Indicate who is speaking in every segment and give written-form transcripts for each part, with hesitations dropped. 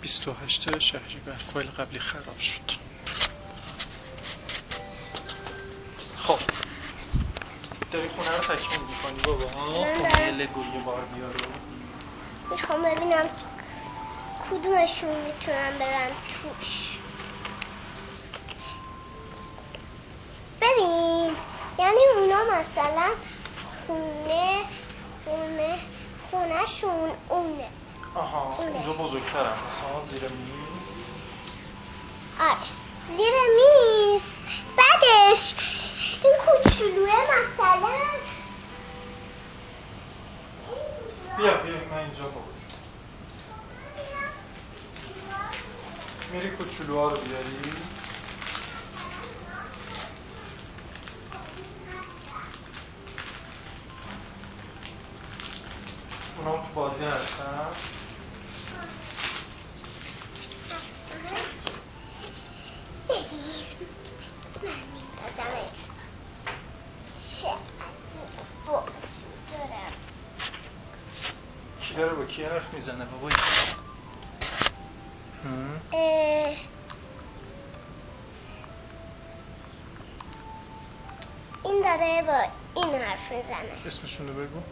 Speaker 1: 28 شهریور فایل قبلی خراب شد. خب داری خونه رو تکمیل میکنی بابا ها؟ خب یه لگوی باربیا رو
Speaker 2: میخوام ببینم کدومشون میتونم برم توش. ببین یعنی اونا مثلا خونهشون اونه.
Speaker 1: آها اونجا بزرگترم مثلا زیر میز.
Speaker 2: آره زیر میز. بعدش این کوچولوه مثلا
Speaker 1: بیا من اینجا موجود. میری کوچولوها رو بیاری. اونا تو بازی هستن.
Speaker 2: ببین من میندازمت. چه از بازو دارم.
Speaker 1: کی داره با کی حرف میزنه بابایی؟
Speaker 2: این داره با این حرف میزنه.
Speaker 1: اسمشون رو بگو.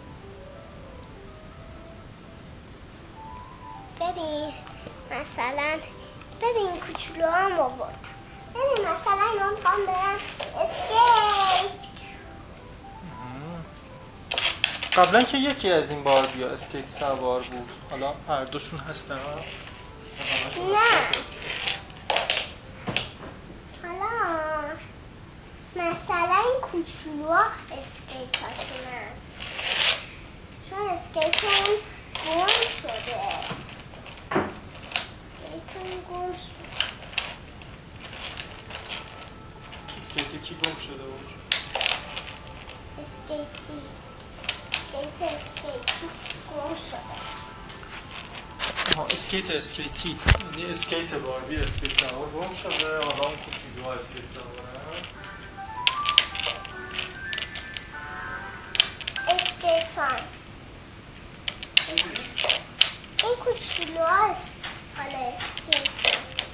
Speaker 2: ببین مثلا ببین کوچولو هم آوردم. ببین مثلا اینا میخوام برم اسکیت.
Speaker 1: قبلا که یکی از این باربیا اسکیت سوار بود، حالا هر دوشون هستن؟
Speaker 2: نه حالا مثلا این کوچولوها اسکیت هاشونن چون اسکیت اون گم شده.
Speaker 1: اسکیت کی گم شده بود؟
Speaker 2: اسکیتی گم شده.
Speaker 1: اسکیتی یعنی اسکیت باربی اسکیت سوار گم شده، حالا اون کوچولوها اسکیت سوارن.
Speaker 2: اسکیتان این کوچولوها حالا اسکیت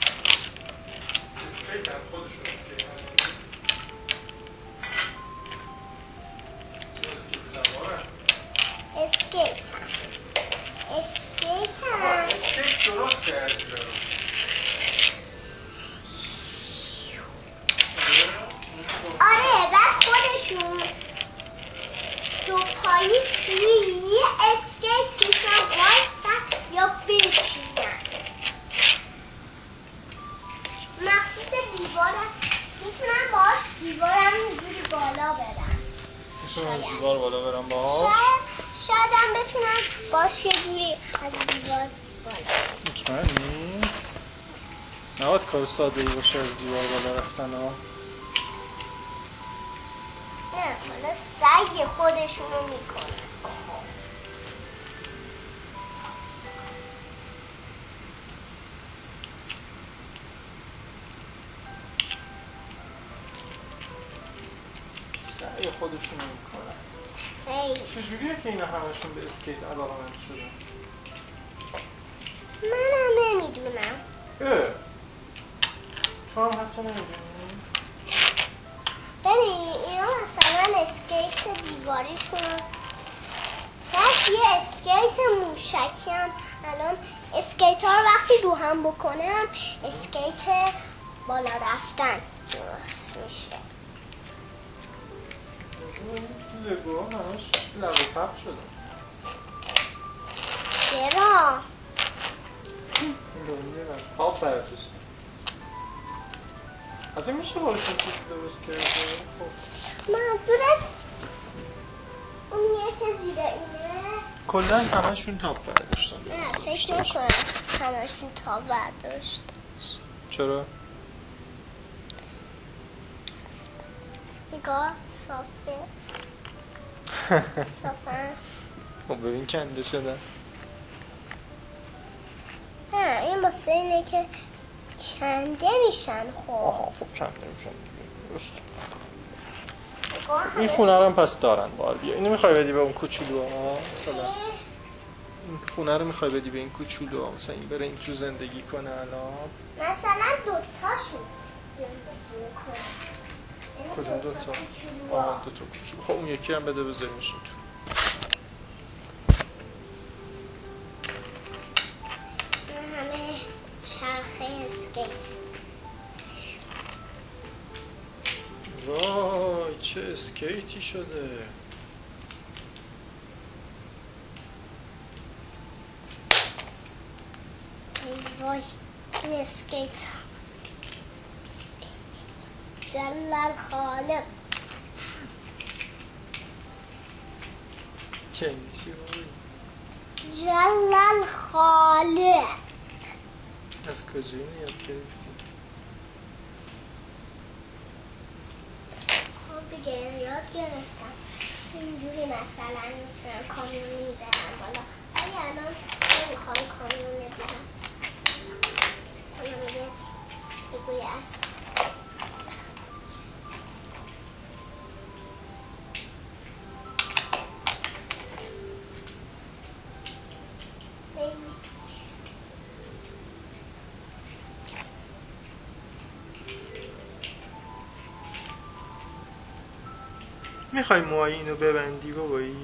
Speaker 1: هم خودشون اسکیت
Speaker 2: اسکیت هم
Speaker 1: اسکیت درست کردی
Speaker 2: آره بعد خودشون دو پایی روی یه اسکیت میتونن وایستن یا بشینن. مخصوص دیوارم میتونن باش دیوارم اینجوری بالا برن.
Speaker 1: میتونن از دیوار بالا برن باش؟
Speaker 2: شاید هم بتونن باش یه جوری از دیوار بالا.
Speaker 1: مطمئنی؟ نباید کار ساده ای باشه از دیوار بالا رفتن ها؟
Speaker 2: نه حالا سعی خودشونو میکنن.
Speaker 1: سعی خودشونو میکنن. چجوریه که اینا همشون به اسکیت علاقه‌مند شدن؟
Speaker 2: منم نمیدونم.
Speaker 1: تو هم حتی نمیدونی؟
Speaker 2: ببین اینا مثلا اسکیت دیواریشون بعد یه اسکیت موشکی هم الان اسکیت ها رو وقتی رو هم بکنم اسکیت بالا رفتن درست میشه.
Speaker 1: لگو همش لغو پخ شدن.
Speaker 2: چرا؟
Speaker 1: خواب برداشتن. حتی میشه باشون چیزی درست کرده؟
Speaker 2: منظورت اونیه که زیر اینه؟
Speaker 1: کلن همشون تاپ برداشتن.
Speaker 2: نه فکر نکنم همشون تاپ برداشت.
Speaker 1: چرا؟
Speaker 2: نگاه صافه صافه.
Speaker 1: خب ببین کنده شدن.
Speaker 2: نه این واسه اینه که کنده میشن. خب
Speaker 1: آها خب کنده میشن درست. این خونه رو هم پس دارن باربیا. اینو میخوای بدی به اون کوچولو ها مثلا؟ این خونه رو میخوای بدی به این کوچولو، مثلا این بره این تو زندگی کنه الان؟
Speaker 2: مثلا دوتاشون زندگی میکنه.
Speaker 1: کدوم دوتا؟ آه دوتا کوچولو. خب اون یکی هم بده بذاریمشون تو.
Speaker 2: همه چرخه اسکیت.
Speaker 1: وای چه اسکیتی شده.
Speaker 2: ای وای این اسکیت جلال خالق.
Speaker 1: که چی وای؟
Speaker 2: جلال خالق.
Speaker 1: از کجا اینو یاد گرفتی؟
Speaker 2: خب دیگه یاد گرفتم اینجوری مثلا میتونم کامیون میبرم بالا، ولی الان نمیخوام کامیون ببرم. حالا میگه بگوی از
Speaker 1: میخوای موهای اینو ببندی بابایی؟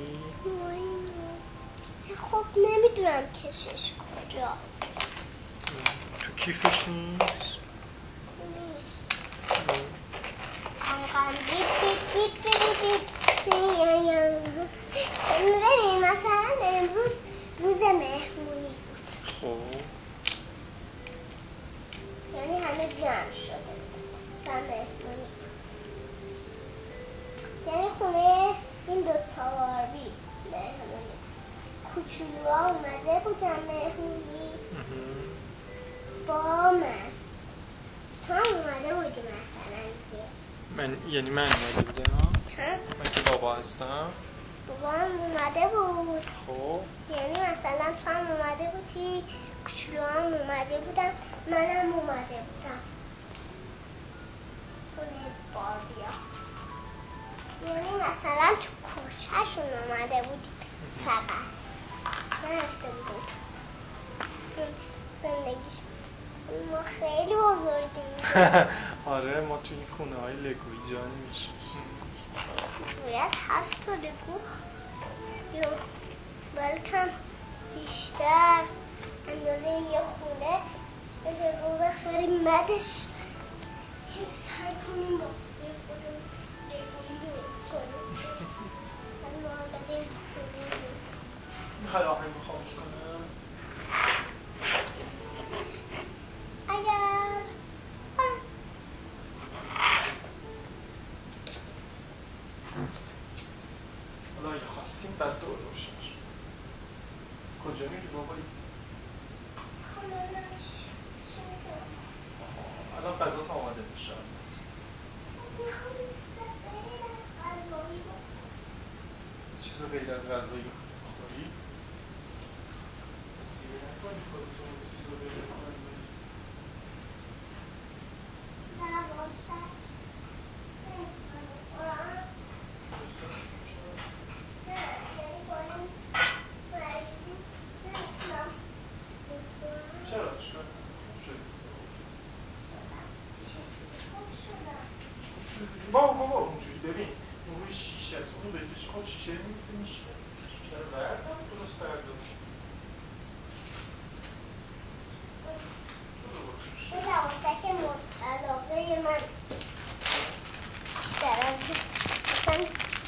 Speaker 2: خب نمیدونم کشش کجاست.
Speaker 1: تو کیفش نیست؟
Speaker 2: ببین مثلا امروز روز مهمونی بود،
Speaker 1: خب
Speaker 2: یعنی همه جمع شده و مهمونی، یعنی خونه این دوتا باربی مهمونی، کوچولوها اومده بودن مهمونی با من. تو هم اومده بودی مثلا دیگه.
Speaker 1: من یعنی من اومده بودم؟
Speaker 2: تو؟
Speaker 1: من که بابا هستم؟
Speaker 2: بابا هم اومده بود.
Speaker 1: خب
Speaker 2: یعنی مثلا تو هم اومده بودی، کوچولو هم اومده بودن، منم اومده بودم خونه باربیا. یعنی مثلا تو کوچهشون اومده بودی فقط نرفته بودیم تو زندگیش. ما خیلی بزرگیم.
Speaker 1: آره ما تو این خونه های لگویی جا نمیشیم.
Speaker 2: باید 7 تا لگو یا بلکم بیشتر اندازه یه خونه به لگو بخریم، بعدش یه سر کنیم باسه خودم لگویی درست کنیم. من آمده خونه
Speaker 1: میخوای آهنگ خاموش کنم؟
Speaker 2: اگر
Speaker 1: حالا اگه خواستیم بعد دور روشن شد. کجا میری بابایی؟ الان غذا تا آماده میشه. چیز غیر از غذایی بخوری؟ سیبه نکنی خودتون چیز غیر از غذایی. چرا چرا؟ بابا اونجوری ببین اون روی شیشه است، اون بهش خود شیشه میتونی شیشه رو بردار درست بردار.
Speaker 2: این لواشک مورد علاقه من بیشتر از مثلا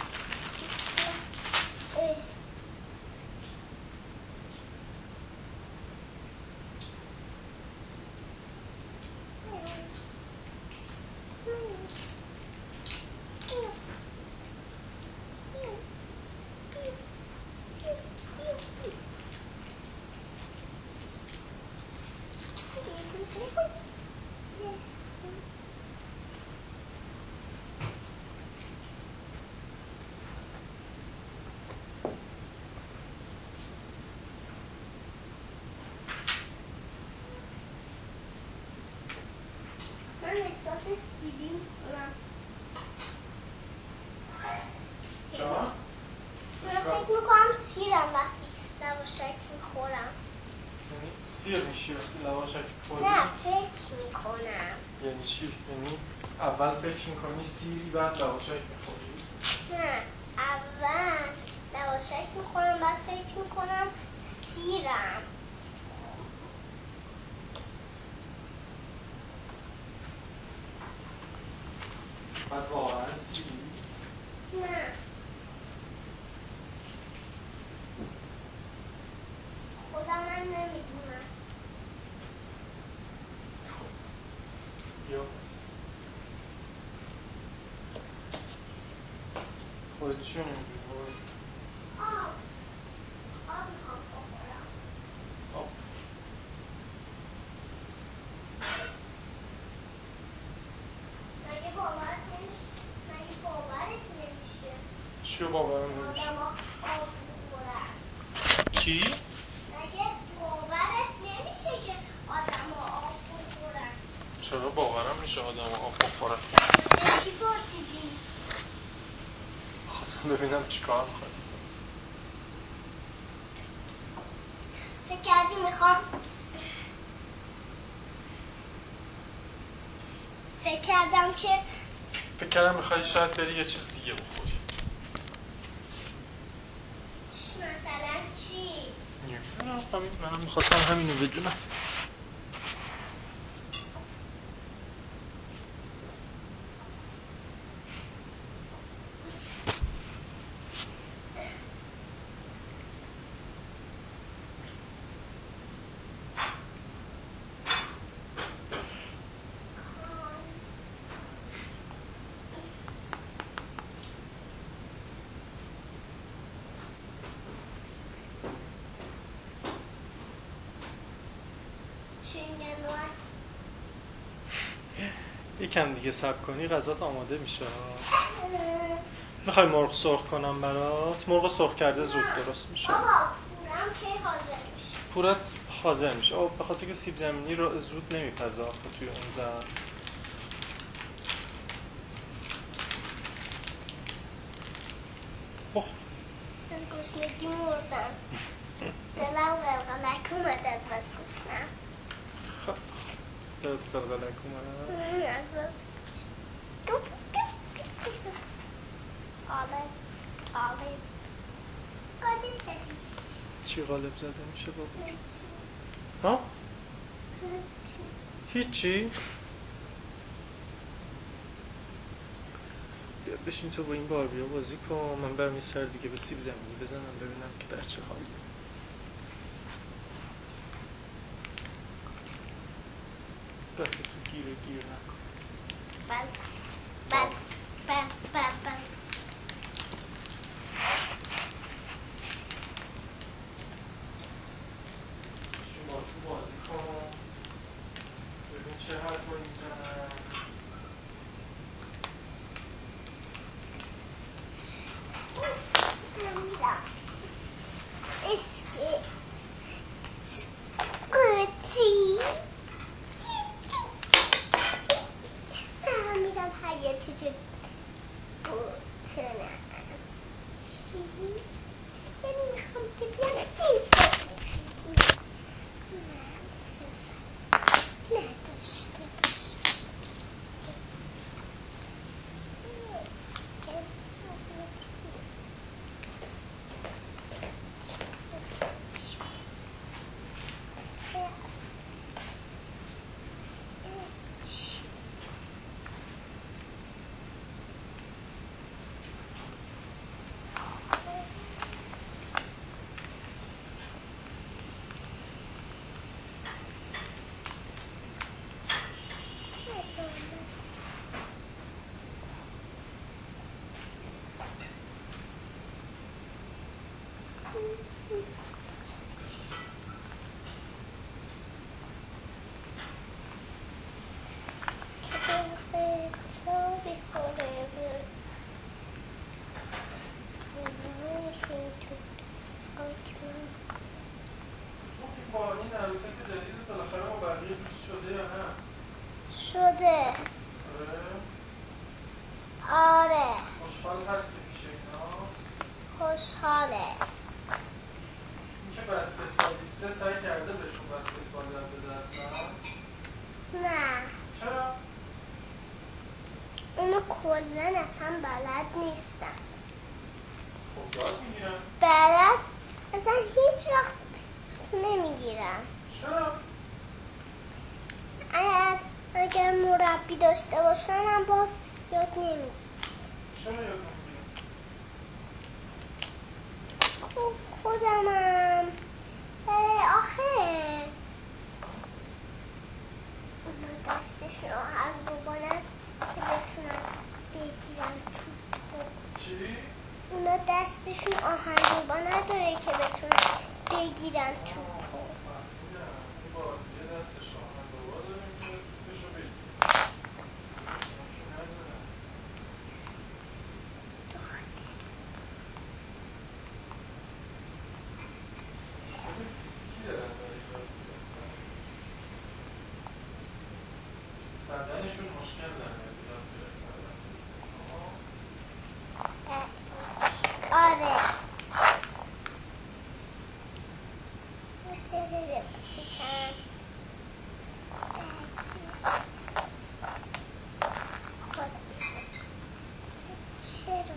Speaker 2: احساس سیبی میکنم.
Speaker 1: شما؟
Speaker 2: من فکر میکنم سیرم وقتی لواشک میخورم. بخورم.
Speaker 1: یعنی سیر میشی وقتی لواشک خوردی؟
Speaker 2: نه فکر میکنم.
Speaker 1: یعنی چی؟ یعنی اول فکر میکنی سیری بعد لواشک میخوری؟
Speaker 2: نه اول لواشک میخورم بعد فکر میکنم سیرم.
Speaker 1: بعد واقعا سیری؟
Speaker 2: نه خودم هم نمیدونم.
Speaker 1: یا بس خودت چی نمیدونی؟
Speaker 2: آب میخوام بخورم.
Speaker 1: آب
Speaker 2: مگه باورت نمیشه
Speaker 1: چی باورم نمیشه؟
Speaker 2: آدم ها آب بخورن؟
Speaker 1: چی؟
Speaker 2: مگه باورت نمیشه که آدم ها آب بخورن؟
Speaker 1: چرا باورم میشه آدم آب بخورن؟
Speaker 2: چی پرسیدی؟
Speaker 1: خواستم ببینم چی کار میخوایی.
Speaker 2: فکر کردی میخوام فکر کردم
Speaker 1: میخوای شاید بری یه چیز دیگه بخوری.
Speaker 2: مثلا چی؟
Speaker 1: نمیدونم منم میخواستم همینو بدونم. یکم دیگه صبر کنی غذات آماده میشه. میخوای مرغ سرخ کنم برات؟ مرغ سرخ کرده زود درست میشه.
Speaker 2: بابا پورم که حاضر میشه.
Speaker 1: پورت حاضر میشه. به خاطر که سیب زمینی رو زود نمیپزه توی اون زن.
Speaker 2: من گشنگی مردم. دلم قلقلک اومد از گشنم.
Speaker 1: دلت قلقلک اومد؟ چی غالب زده میشه بابا؟ ها؟ هیچی؟ بیاد بشین تو با این باربیا بازی کن. من برم یه سر دیگه به سیب زمینی بزنم ببینم که در چه حالی. دست تو گیر نکن.
Speaker 2: بله
Speaker 1: باشون بازی کن ببین چه حرفایی میزنن.
Speaker 2: اسکیت گوچی میرم حیاتی تو بکنم. یعنی میخوام ببینم نداشته باشه. شده. آره
Speaker 1: خوشحال هست که پیش اینا؟
Speaker 2: خوشحاله.
Speaker 1: این که بسکتبالیست دوسته سعی کرده بهشون بسکتبال یاد بده اصلا؟
Speaker 2: نه
Speaker 1: چرا؟
Speaker 2: اونو کلن اصلا بلد نیستم.
Speaker 1: خب یاد میگیرن.
Speaker 2: بلد اصلا هیچ وقت نمیگیرم.
Speaker 1: چرا؟
Speaker 2: اگر مربی داشته باشم باز یاد نمیگیرم.
Speaker 1: چرا یاد نمیگیرن؟
Speaker 2: خودمم آخه اونا دستشون آهنگوبانن که بتونن بگیرن توپو.
Speaker 1: چی؟
Speaker 2: اونا دستشون آهنگوبا نداره که بتونن بگیرن توپو.
Speaker 1: یه دستش آهنگوبا داریم که توپشو بگیرن. بدنشون مشکل داره یاد گرفتن.
Speaker 2: آره متره بسیتن چرا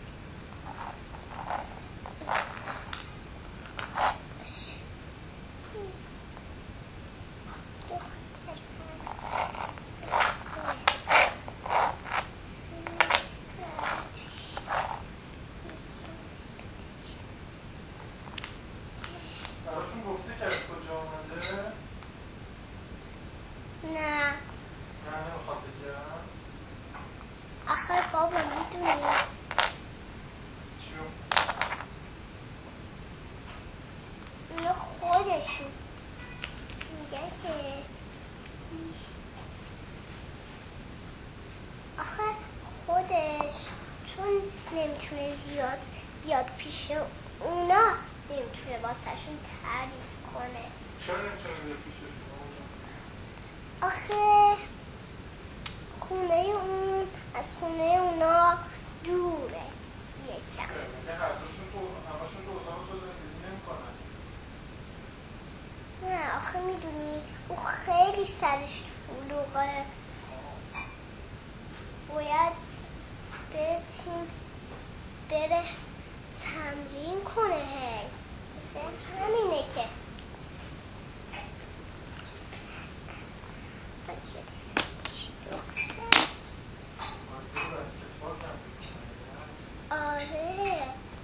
Speaker 1: براشون گفته که از کجا آمده؟
Speaker 2: نه
Speaker 1: نه نمیخواد بگم.
Speaker 2: آخه بابا میدونی
Speaker 1: چیو؟
Speaker 2: اونا خودشون میگن که آخه خودش چون نمیتونه زیاد بیاد پیش اونا نمیتونه واسهشون تعریف کنه.
Speaker 1: چرا نمیتونه بیاد پیششون اونجا؟
Speaker 2: آخه خونه اون از خونه اونا دوره یکم.
Speaker 1: میگه هر دوشون تو همشون تو اتاق تو زندگی نمیکنن.
Speaker 2: نه آخه میدونی او خیلی سرش فلوغه. باید بره تمرین کنه. هی مثل همینه که
Speaker 1: بسکتبال تمرین کنن.
Speaker 2: آره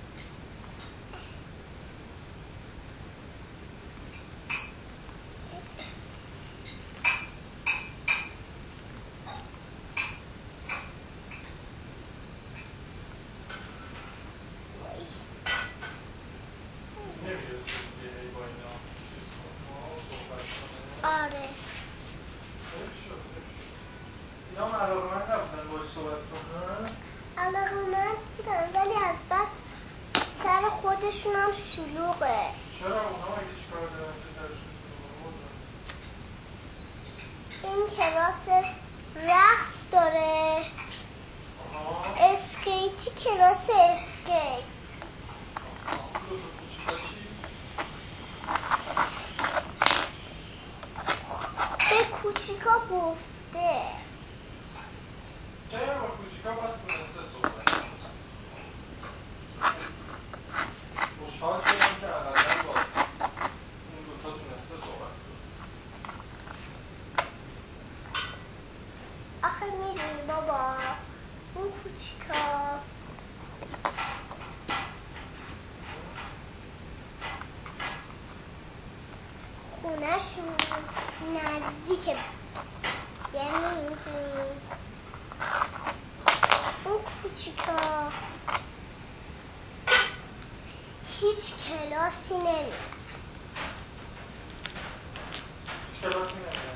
Speaker 1: نمیرسه دیگه هی با اینا چیز کنه صحبت کنه.
Speaker 2: آره
Speaker 1: خیلی شد. اینا هم علاقمند نبودن باش صحبت کنن.
Speaker 2: علاقمند بودن ولی از بس سر خودشون هم شلوغه.
Speaker 1: چرا اونا اگه چیکار دارن که سرشون شروع بودن؟
Speaker 2: این کلاس رقص داره.
Speaker 1: آها.
Speaker 2: اسکیتی کلاس اسکیت.
Speaker 1: دو تا کوچیکا چی؟
Speaker 2: به کوچیکا گفته.
Speaker 1: چرا با کوچیکا باز تونسته صحبت کنه؟ خوشحال شدم که اقلا با اون دوتا تونسته صحبت کنه.
Speaker 2: آخه میدونی بابا اون کوچیکا خونهشون نزدیکه. یعنی میدونی اون کوچیکا هیچ کلاسی نمیره.
Speaker 1: کلاسی نمیرن.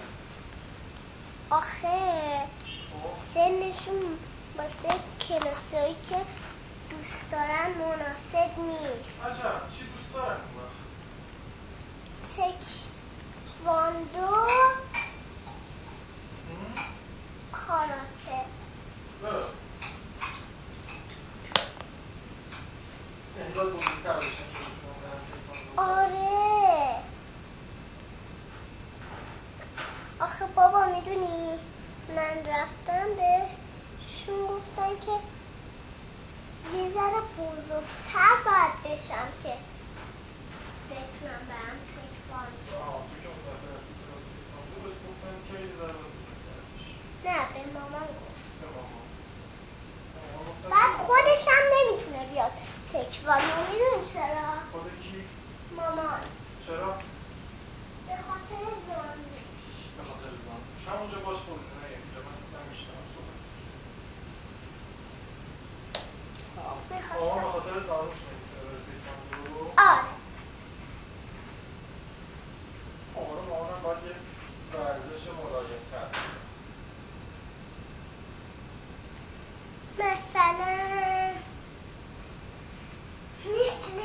Speaker 2: آخه سنشون واسه کلاسایی که دوست دارن مناسب نیست.
Speaker 1: عجب چی دوست دارن اون وقت؟
Speaker 2: تکواندو کاراته.
Speaker 1: یعنی باید بزرگتر بشن که بتونن برن تکواندو.
Speaker 2: آره بابا میدونی من رفتم بهشون گفتن که یه ذره بزرگتر باید بشم که بتونم برم تکواندو.
Speaker 1: تو که متوجه رفتی کلاس تکواندو بهت گفتن که یه ذره بزرگتر بشی.
Speaker 2: نه به مامان گفت.
Speaker 1: به مامان. مامان گفتن
Speaker 2: بعد
Speaker 1: که-
Speaker 2: خودش هم نمیتونه بیاد تکواندو. میدونی چرا؟
Speaker 1: خود کی؟
Speaker 2: مامان
Speaker 1: چرا؟
Speaker 2: به خاطر زانوش.
Speaker 1: به خاطر زانوش. همونجا باش خودتون نه اینجا من میشتم صحبت.
Speaker 2: به
Speaker 1: مامان به
Speaker 2: خاطر
Speaker 1: خاطر زانوش نمیتونه بره تکواندو.
Speaker 2: آره.
Speaker 1: مامانم باید یه ورزش ملایم‌تر.
Speaker 2: مثلا مثل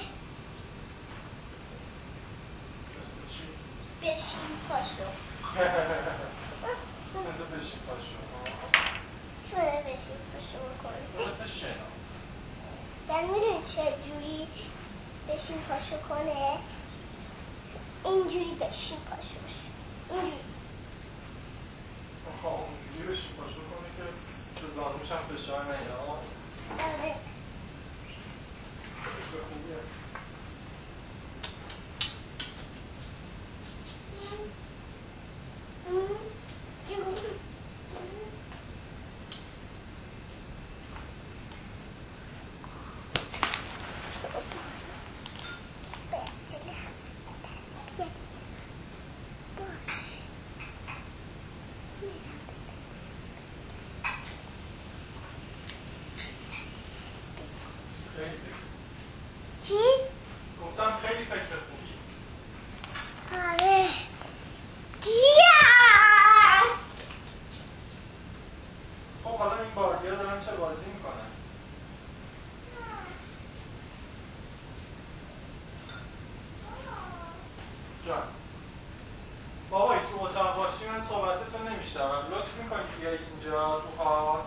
Speaker 1: مثل چی؟
Speaker 2: بشین پاشو.
Speaker 1: مثل بشین پاشو.
Speaker 2: چونه بشین پاشو بکنی؟
Speaker 1: مثل شنا.
Speaker 2: یعنی میدونی چه جوری بشین پاشو کنه؟ اینجوری بشین پاشو باشه. اینجوری.
Speaker 1: اونجوری بشین پاشو کنه که به زانوش هم فشار نیاد.
Speaker 2: آره.
Speaker 1: به خوبیه. خیلی فکر.
Speaker 2: چی؟
Speaker 1: گفتم خیلی فکر خوبی.
Speaker 2: آره. جیگر.
Speaker 1: خب حالا این باردیا دارن چه بازی میکنن؟ جان بابا تو اتاق باشی من صحبتتو نمیشنوم. لطف میکنی بیای اینجا تو حال.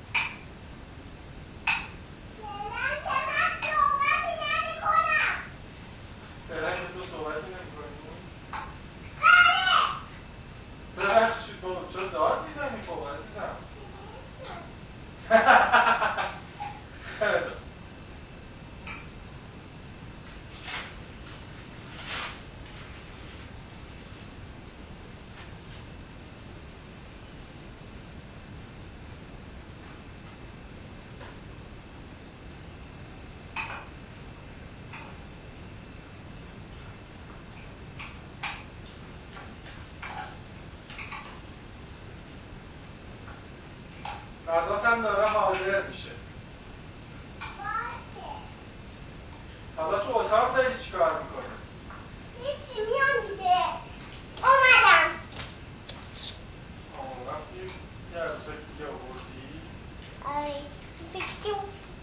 Speaker 1: فعلا که تو صحبتی نمیکنی. ببخشید بابا چرا داد میزنی خب عزیزم. خیلی خوب. غذاتم داره حاضر میشه. حالا تو اتاق داری چی کار میکنی؟
Speaker 2: هیچی میام دیگه. اومدم.
Speaker 1: رفتی یه عروسک دیگه آوردی؟
Speaker 2: آره. بکجو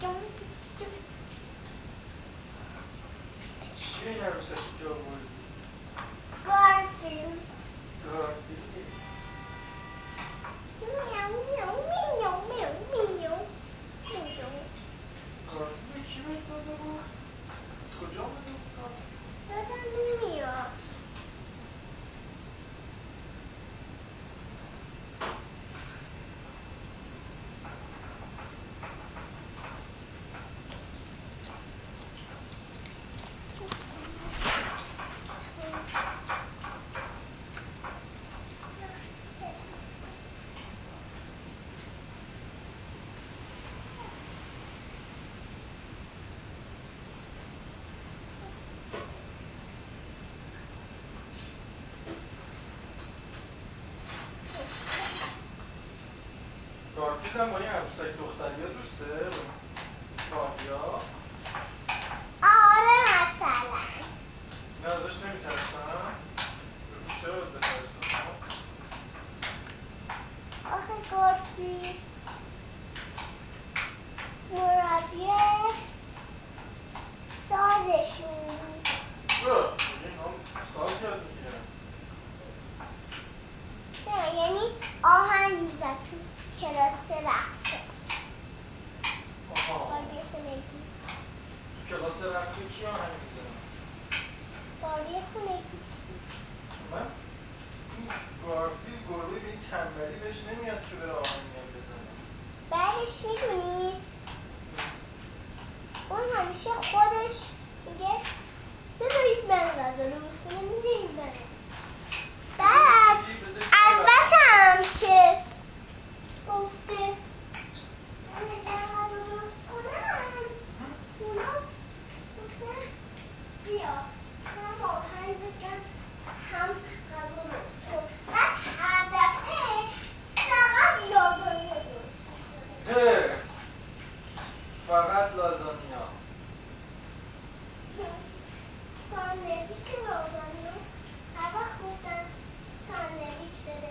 Speaker 1: چیه یه عروسک دیگه آوردی؟
Speaker 2: گارفیلد.
Speaker 1: گارفیلد.
Speaker 2: میاو میاو میاو میاو میاو میاو.
Speaker 1: گارفیلد کی بهت داده بود؟ از کجا بوده بود؟
Speaker 2: دادم نمیاد.
Speaker 1: گارفیلد هم با این عروسک دختریا دوسته؟ کاریا؟
Speaker 2: آره مثلا.
Speaker 1: نه ازش نمیترسن؟ چرا بترسن؟
Speaker 2: آخه گارفیلد مربی سازشون.
Speaker 1: این هم ساز یاد میگیرن.
Speaker 2: نه یعنی آهنگ میزد تو کلاس رقصه. باربی خونگی.
Speaker 1: تو کلاس رقص کی آهنگ میزنن؟
Speaker 2: باربی خونگی.
Speaker 1: من؟ این گارفیلد گربه تنبلی بهش نمیاد که بره آهنگر بزنه.
Speaker 2: بعدش میدونی اون همیشه خودش میگه بذارید من غذا درست کنم میدونید من بعد از بسم که گفته من غذا درست کنم اونا گفتن بیا هم آهنگ بزن هم غذا درست کن بعد هر دفعه فقط لازانیا درست کنم
Speaker 1: فقط لازانیا
Speaker 2: ساندویچ لازانیا هر وقت گفتن ساندویچ بده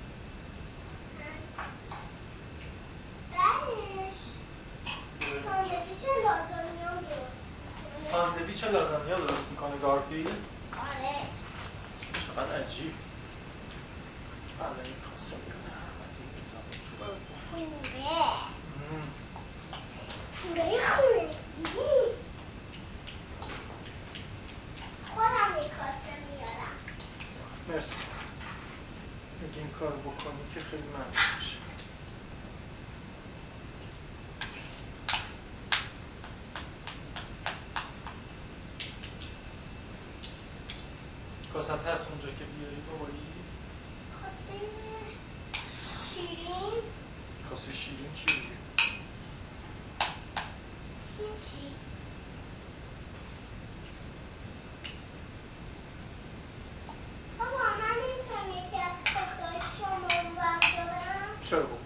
Speaker 2: بعدش ساندویچ لازانیا درست
Speaker 1: ساندویچ لازانیا درست میکنه گارفیلد.
Speaker 2: آره
Speaker 1: چقدر عجیب. الان این کاسه میکنم از این میزان
Speaker 2: پوره خونگی خودم یک کاسه میارم.
Speaker 1: مرسی. اگه این کار بکنی که خیلی ممنون میشه. کاست هست اونجا که بیاری بابایی؟
Speaker 2: کاسه شیرین
Speaker 1: کاسه شیرین چی بگیر؟
Speaker 2: هیچی بابا من نمیتونم یکی از کاسه های شما رو بردارم.
Speaker 1: چرا بابا؟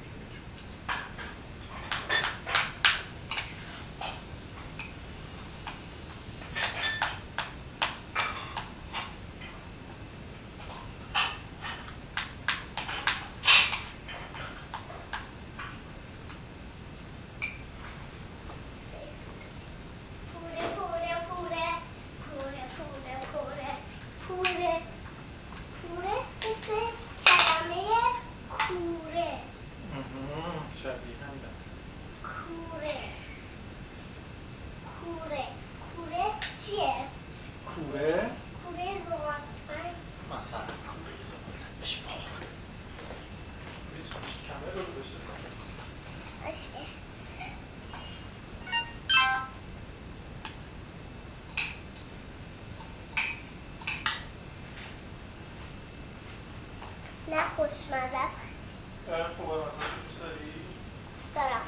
Speaker 2: نه خوشمزه است.
Speaker 1: خوبه مثلا دوست داری؟
Speaker 2: دوست دارم.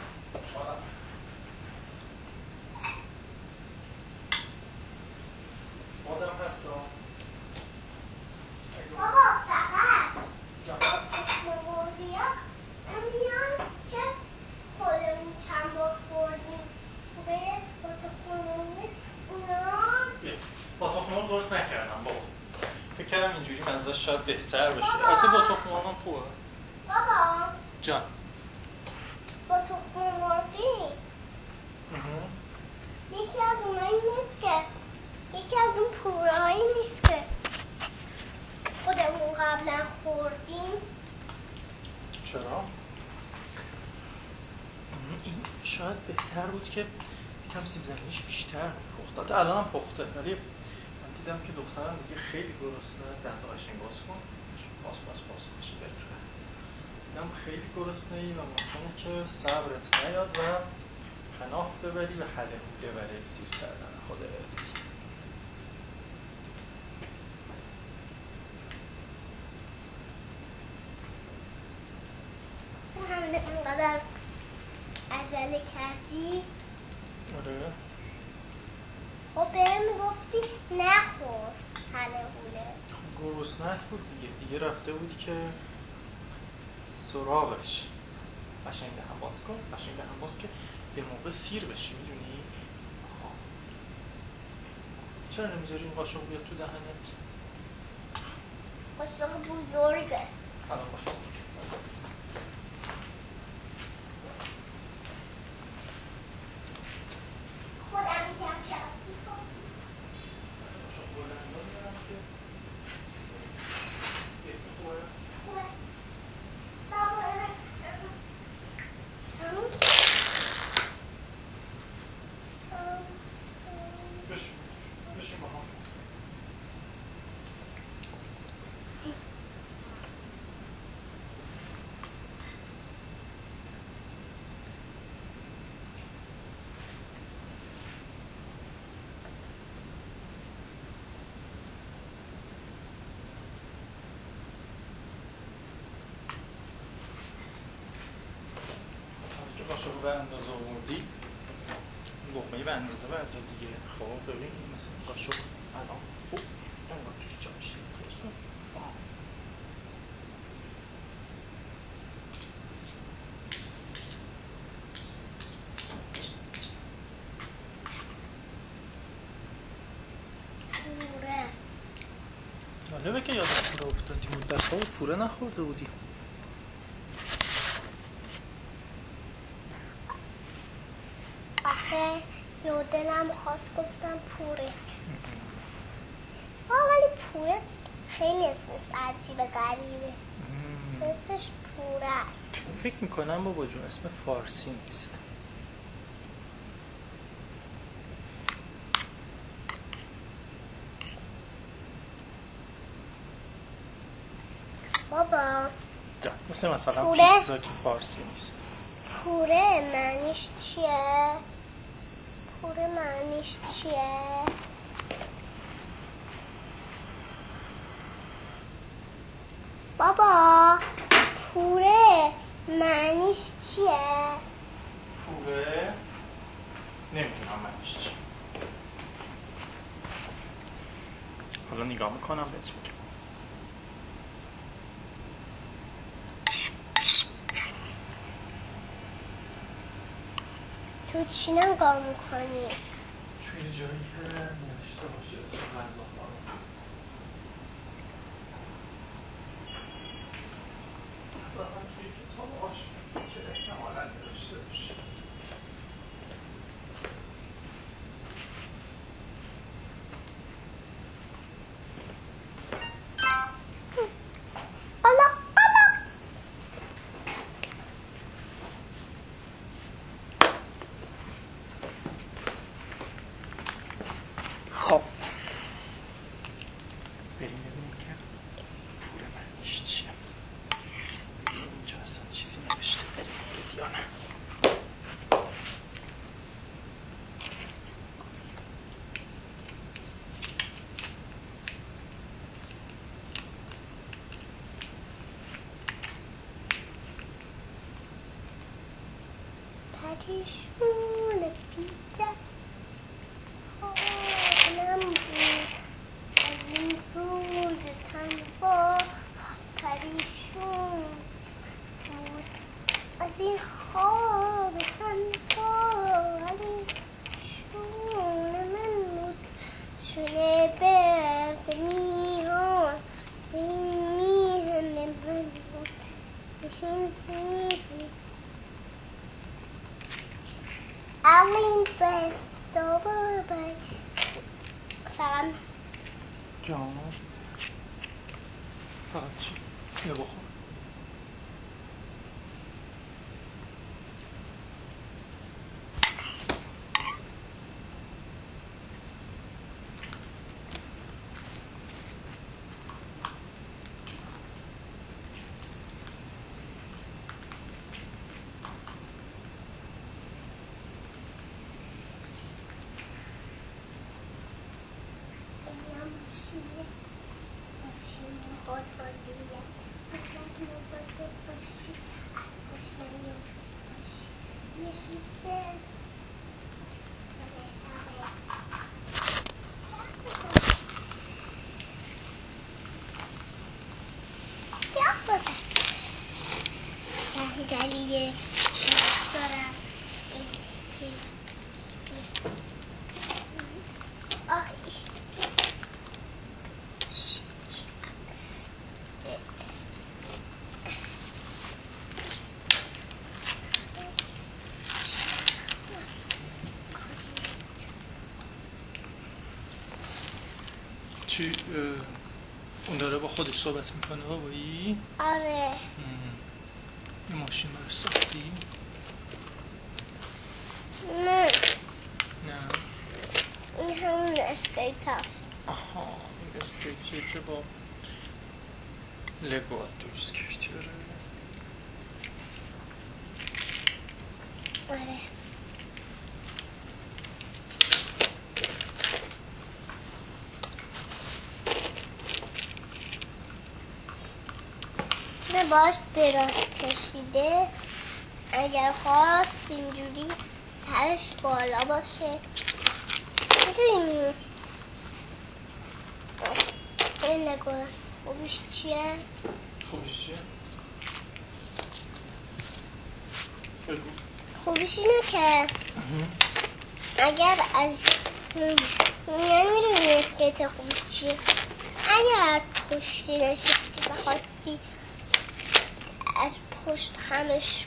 Speaker 1: بازم هست
Speaker 2: بابا فقط مواردی ها میان که خودمون چند بار خوردیم خوبه با تخم‌مرغ اونا
Speaker 1: با تخم‌مرغ درست نکردم بابا. فکر کردم اینجوری مزه‌اش شاید بهتر بشه. البته با تخم‌مرغ هم خوبه.
Speaker 2: بابا
Speaker 1: جان
Speaker 2: با تخم‌مرغی یکی از اونایی نیست که یکی از اون پوره‌هایی نیست که خودمون قبلا خوردیم.
Speaker 1: چرا؟ این شاید بهتر بود که یکم سیب زمینیش بیشتر پخته. الان هم پخته ولی من دیدم که دخترم دیگه خیلی گرسنه. دندون قشنگ باز کن. باز بشه بره. دیدم خیلی گرسنه‌ای و ممکنه که صبرت نیاد و پناه ببری و حله حوله برای سیر کردن خودت.
Speaker 2: همه اینقدر عجله کردی؟
Speaker 1: آره.
Speaker 2: خب بهم میگفتی نخور حله حوله.
Speaker 1: گرسنه‌اش بود دیگه رفته بود که سراغش. قشنگ دهن باز کن. قشنگ دهن باز که به موقع سیر بشی میدونی؟ چرا نمیذاری این قاشق بیاد تو دهنت؟
Speaker 2: قاشق بزرگه.
Speaker 1: الان قاشق
Speaker 2: خودم میگم چقدر میخوام.
Speaker 1: قاشق بلند میارم که خوبه.
Speaker 2: خوبه. بابا
Speaker 1: بشین با هم. به اندازه آوردی لقمه به اندازه بردار دیگه. خب ببین مثلا قاشق الان خوب انگار توش جا میشه.
Speaker 2: پوره
Speaker 1: جالبه که یادت پوره افتادی. مدت‌ها پوره نخورده بودی.
Speaker 2: آخه یه دلم خواست گفتم پوره. ولی پوره خیلی اسمش عجیبه غریبه. اسمش پوره است.
Speaker 1: فکر میکنم بابا جون اسم فارسی نیست.
Speaker 2: بابا
Speaker 1: مثلا
Speaker 2: پوره؟
Speaker 1: پیتزا که فارسی نیست.
Speaker 2: پوره معنیش چیه؟ پوره معنیش چیه؟ بابا پوره معنیش چیه؟
Speaker 1: پوره نمیدونم معنیش چیه. حالا نگاه میکنم بهت میگم.
Speaker 2: تو چی نگاه میکنی؟
Speaker 1: توی جایی که نوشته باشه اسم غذاها رو. مثلا توی کتاب آشپزی که احتمالاً نوشته باشه. خب بریم ببینیم که پوره معنیش چیه. اینجا اصلا چیزی نوشته بریم بگید یا نه.
Speaker 2: پریشون پیتزا خوابم بود از این روز تنها. پریشون بود از این خواب تنها. پریشون من بود شونه برد میهان. این میهن من بود بشین Aline best over by Sam.
Speaker 1: جان فقط چی؟ اینو بخور.
Speaker 2: She said, صندلی چرخ دارم این که
Speaker 1: چی؟ اون داره با خودش صحبت میکنه بابایی؟
Speaker 2: آره.
Speaker 1: این ماشین رو ساختی؟
Speaker 2: نه
Speaker 1: نه
Speaker 2: این همون اسکیت هست.
Speaker 1: آها این اسکیتیه که با لگو درست کردی.
Speaker 2: آره. باش دراز کشیده اگر خواست اینجوری سرش بالا باشه میدونیم این نگاه خوبیش چیه؟
Speaker 1: خوبیش چیه؟ بگو.
Speaker 2: خوبیش اینه که اگر از نمیدونی اسکیت خوبیش چیه، اگر پشتی نشستی و خواستی از پشت خمش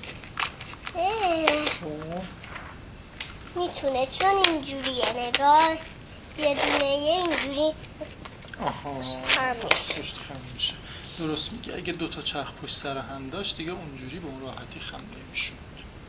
Speaker 2: میتونه، چون اینجوریه نگاه یه دونه اینجوری پشت خم
Speaker 1: میشه. درست میگه. اگه دوتا چرخ پشت سر هم داشت دیگه اونجوری به اون راحتی خم نمیشد.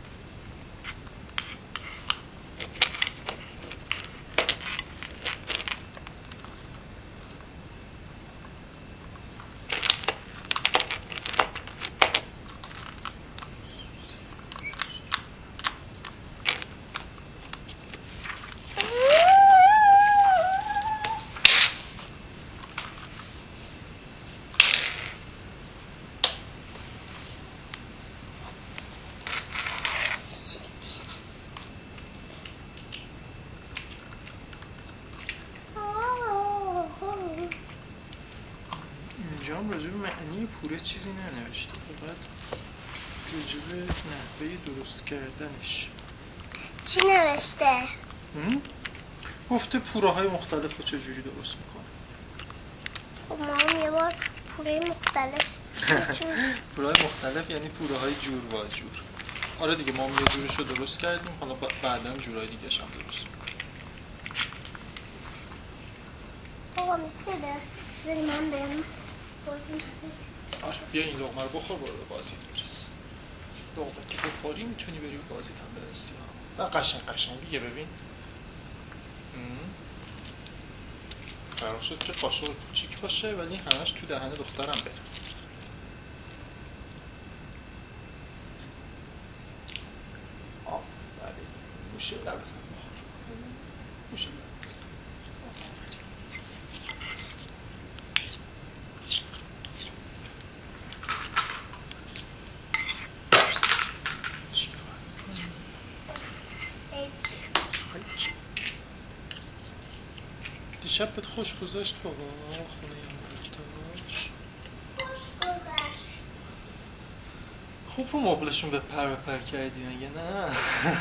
Speaker 1: اینجا هم راجب معنی پوره چیزی ننوشته، فقط راجب نحوه درست کردنش.
Speaker 2: چی نوشته؟
Speaker 1: گفته پوره های مختلف رو چجوری درست میکنه.
Speaker 2: خب ما هم یه بار پوره مختلف
Speaker 1: پوره های مختلف یعنی پوره های جور و جور. آره دیگه ما هم یه جورش رو درست کردیم، حالا بعدا جورهای دیگه هم درست میکنیم.
Speaker 2: بابا میسته بذاری من برم بازی.
Speaker 1: آره بیا این لقمه رو بخور برو بازیت برس. لقمه که بخوری میتونی بری بازیت هم برسی. و قشنگ دیگه ببین. قرار شد که قاشق کوچیک باشه ولی همش تو دهن دخترم بره. آفرین. موشه لبت هم بخور. موشه لبت. دیشب بهت خوش گذاشت بابا خونه امارتاش؟
Speaker 2: خوش گذاشت.
Speaker 1: خوب رو مبلشون به پر کردی مگه نه؟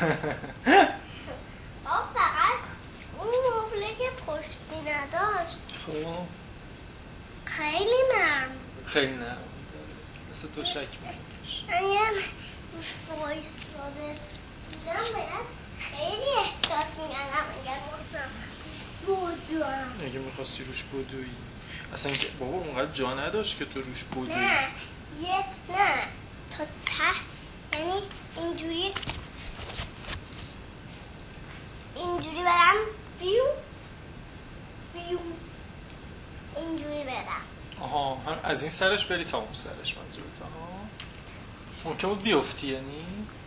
Speaker 2: فقط اون مبله که پشتی نداشت
Speaker 1: خب
Speaker 2: خیلی نرم.
Speaker 1: خیلی نرم مثل تو شک میکنش.
Speaker 2: اگر وایستاده بودم باید خیلی احساس میکردم اگر باشم بدوم.
Speaker 1: اگه میخواستی روش بدویی اصلا بابا اونقدر جا نداشت که تو روش بدویی.
Speaker 2: نه تا ته، یعنی اینجوری برم بیو اینجوری برم.
Speaker 1: آها هم از این سرش بری تا اون سرش منظورت. آها ممکن بود بیفتی یعنی؟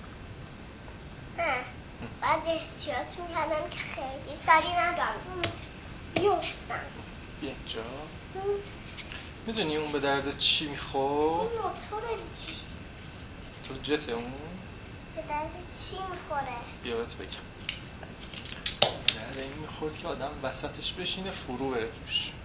Speaker 2: نه بعد احتیاط میکردم که خیلی سری ندارم بیفتم.
Speaker 1: بیا اینجا. میدونی اون به درد چی میخور؟
Speaker 2: این موتور چی؟
Speaker 1: تو جته اون؟
Speaker 2: به درد چی میخوره؟
Speaker 1: بیا بهت بگم. درد این میخورد که آدم وسطش بشینه فرو بره توش.